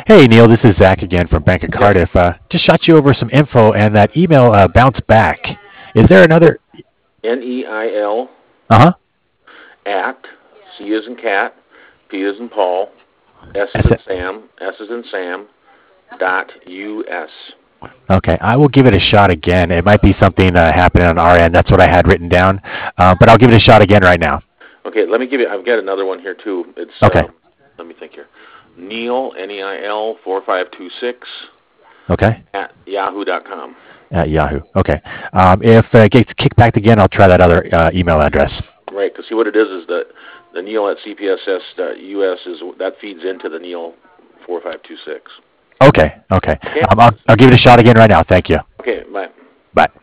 Hey, Neil, this is Zach again from Bank of Yep. Cardiff. Just shot you over some info, and that email bounced back. Is there another? Neil Uh huh. at C is in cat, P is in Paul, S is in Sam, S is in Sam, .us. Okay, I will give it a shot again. It might be something happening on our end. That's what I had written down, but I'll give it a shot again right now. Okay, let me give you. I've got another one here too. It's Okay. let me think here. Neil Neil 4526 Okay. at yahoo.com. At Yahoo. Okay. If it gets kicked back again, I'll try that other email address. Right, because see what it is that the Neil at cpss.us is that feeds into the Neil 4526. Okay. Okay. Okay. I'll give it a shot again right now. Thank you. Okay. Bye. Bye.